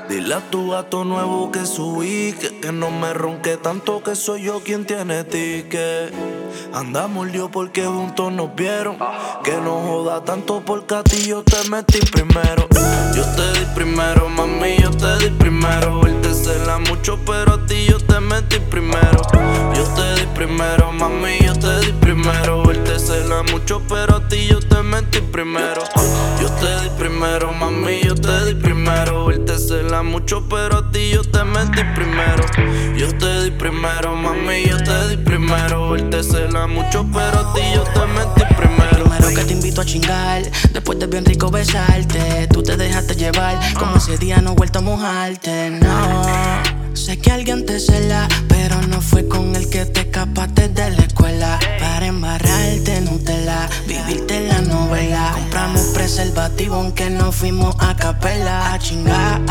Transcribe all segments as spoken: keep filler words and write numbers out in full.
Dile a tu gato nuevo que subí, que, que no me ronque tanto, que soy yo quien tiene ticket. Andamos lío porque juntos nos vieron. Que no joda tanto porque a ti yo te metí primero. Yo te di primero, mami, yo te di primero. Él te cela mucho, pero a ti yo te metí primero. Yo te di primero, mami, yo te di primero. Él te cela mucho, pero a ti yo te metí primero. Yo te di primero, mami, yo te di primero. Él te cela mucho, pero a ti yo te metí primero. Yo te di primero, mami, yo te di primero. Él te cela mucho, pero a ti yo te metí primero. Primero que te invito a chingar, después de bien rico besarte. Tú te dejaste llevar, como ese día no he vuelto a mojarte, no. Sé que alguien te cela, pero no fue con el que te escapaste de la escuela. Para embarrarte Nutella, vivirte la novela. Compramos preservativo aunque no fuimos a capela. A chingar,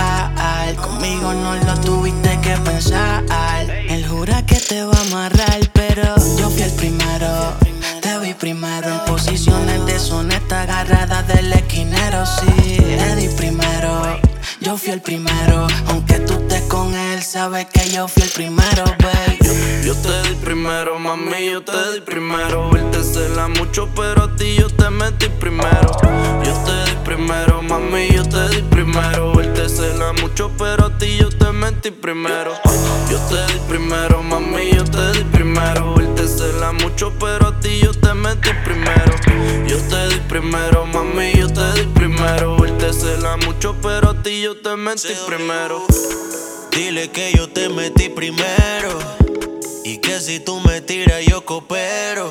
conmigo no lo tuviste que pensar. Él jura que te va a amarrar, pero yo fui el primero. Te vi primero en posiciones deshonestas, agarrada del esquinero, sí. Te di primero, yo fui el primero. Aunque tú estés con él, sabes que yo fui el primero, baby. Yo, yo te di primero, mami, yo te di primero. Él te cela mucho, pero a ti yo te metí primero. Yo te di primero, mami, yo te di primero. Él te cela mucho, pero a ti yo te metí primero. Yo te di primero, mami, yo te di primero. Él te cela mucho, pero a ti yo te metí primero. Yo te di primero, mami, yo te di primero. Él te cela mucho, pero a ti yo te metí primero. Dile que yo te metí primero y que si tú me tiras yo coopero.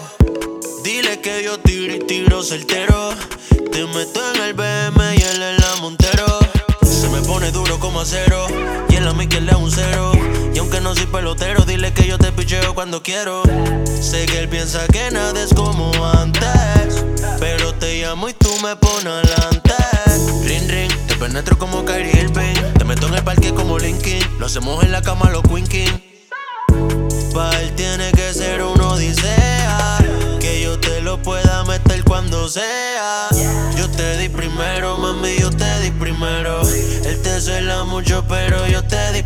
Dile que yo tiro y tiro certero. Te meto en el B M y él en la Montero. Se me pone duro como acero y en la Mickey le da un cero. Y aunque no soy pelotero, dile que yo te picheo cuando quiero. Sé que él piensa que nada es como antes, pero te llamo y tú me pones adelante. Ring ring, te penetro como Kyrie Irving. Te meto en el parque como Linkin. Lo hacemos en la cama los Queen King. Pa' él tiene que ser una odisea, que yo te lo pueda meter cuando sea. Yo te di primero, mami, yo te di primero. Él te cela mucho, pero yo te di